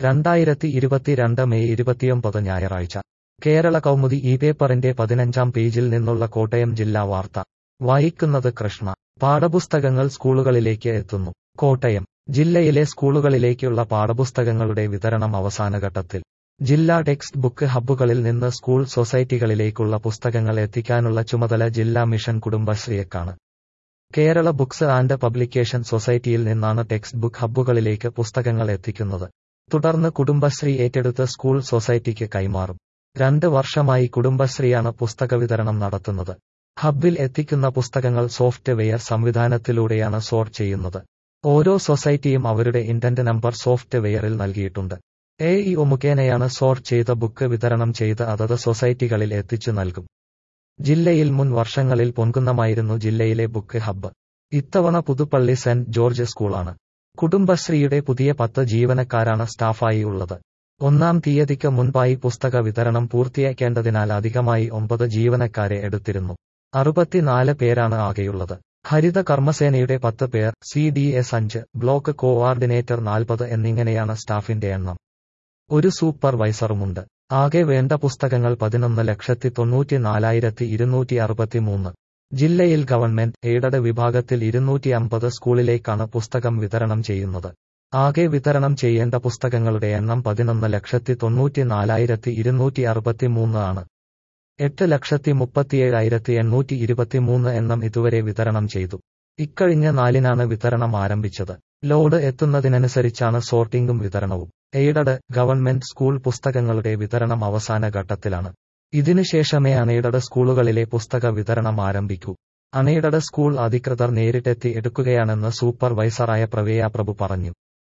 2022 May 29 ഞായറാഴ്ച കേരള കൗമുദി ഈ പേപ്പറിന്റെ 15-ാം പേജിൽ നിന്നുള്ള കോട്ടയം ജില്ലാ വാർത്ത വായിക്കുന്നത് കൃഷ്ണ. പാഠപുസ്തകങ്ങൾ സ്കൂളുകളിലേക്ക് എത്തുന്നു. കോട്ടയം ജില്ലയിലെ സ്കൂളുകളിലേക്കുള്ള പാഠപുസ്തകങ്ങളുടെ വിതരണം അവസാനഘട്ടത്തിൽ. ജില്ലാ ടെക്സ്റ്റ് ബുക്ക് ഹബ്ബുകളിൽ നിന്ന് സ്കൂൾ സൊസൈറ്റികളിലേക്കുള്ള പുസ്തകങ്ങൾ എത്തിക്കാനുള്ള ചുമതല ജില്ലാ മിഷൻ കുടുംബശ്രീക്കാണ്. കേരള ബുക്സ് ആൻഡ് പബ്ലിക്കേഷൻ സൊസൈറ്റിയിൽ നിന്നാണ് ടെക്സ്റ്റ് ബുക്ക് ഹബ്ബുകളിലേക്ക് പുസ്തകങ്ങൾ എത്തിക്കുന്നത്. തുടർന്ന് കുടുംബശ്രീ ഏറ്റെടുത്ത് സ്കൂൾ സൊസൈറ്റിക്ക് കൈമാറും. 2 വർഷമായി കുടുംബശ്രീയാണ് പുസ്തക വിതരണം നടത്തുന്നത്. ഹബ്ബിൽ എത്തിക്കുന്ന പുസ്തകങ്ങൾ സോഫ്റ്റ് വെയർ സംവിധാനത്തിലൂടെയാണ് സോർട്ട് ചെയ്യുന്നത്. ഓരോ സൊസൈറ്റിയും അവരുടെ ഇൻഡന്റ് നമ്പർ സോഫ്റ്റ് വെയറിൽ നൽകിയിട്ടുണ്ട്. AEO മുഖേനയാണ് സോർട്ട് ചെയ്ത ബുക്ക് വിതരണം ചെയ്ത് അതത് സൊസൈറ്റികളിൽ എത്തിച്ചു നൽകും. ജില്ലയിൽ മുൻ വർഷങ്ങളിൽ പൊൻകുന്നമായിരുന്നു ജില്ലയിലെ ബുക്ക് ഹബ്ബ്. ഇത്തവണ പുതുപ്പള്ളി സെന്റ് ജോർജ് സ്കൂളാണ്. കുടുംബശ്രീയുടെ പുതിയ 10 ജീവനക്കാരാണ് സ്റ്റാഫായി ഉള്ളത്. 1-ാം തീയതിക്ക് മുൻപായി പുസ്തക വിതരണം പൂർത്തിയാക്കേണ്ടതിനാൽ അധികമായി 9 ജീവനക്കാരെ എടുത്തിരുന്നു. 64 പേരാണ് ആകെയുള്ളത്. ഹരിത കർമ്മസേനയുടെ 10 പേർ, CDS 5, ബ്ലോക്ക് കോആർഡിനേറ്റർ 40 എന്നിങ്ങനെയാണ് സ്റ്റാഫിന്റെ എണ്ണം. ഒരു സൂപ്പർവൈസറുമുണ്ട്. ആകെ വേണ്ട പുസ്തകങ്ങൾ 11,94,263. ജില്ലയിൽ ഗവൺമെന്റ്, എയ്ഡഡ് വിഭാഗത്തിൽ 250 സ്കൂളിലേക്കാണ് പുസ്തകം വിതരണം ചെയ്യുന്നത്. ആകെ വിതരണം ചെയ്യേണ്ട പുസ്തകങ്ങളുടെ എണ്ണം 11,94,263 ആണ്. 8,37,823 എണ്ണം ഇതുവരെ വിതരണം ചെയ്തു. ഇക്കഴിഞ്ഞ 4-നാണ് വിതരണം ആരംഭിച്ചത്. ലോഡ് എത്തുന്നതിനനുസരിച്ചാണ് സോർട്ടിംഗും വിതരണവും. എയ്ഡഡ്, ഗവൺമെന്റ് സ്കൂൾ പുസ്തകങ്ങളുടെ വിതരണം അവസാന ഘട്ടത്തിലാണ്. ഇതിനുശേഷമേ അൺഎയ്ഡഡ് സ്കൂളുകളിലെ പുസ്തക വിതരണം ആരംഭിക്കൂ. അൺഎയ്ഡഡ് സ്കൂൾ അധികൃതർ നേരിട്ടെത്തി എടുക്കുകയാണെന്ന് സൂപ്പർവൈസറായ പ്രവേയ പ്രഭു പറഞ്ഞു.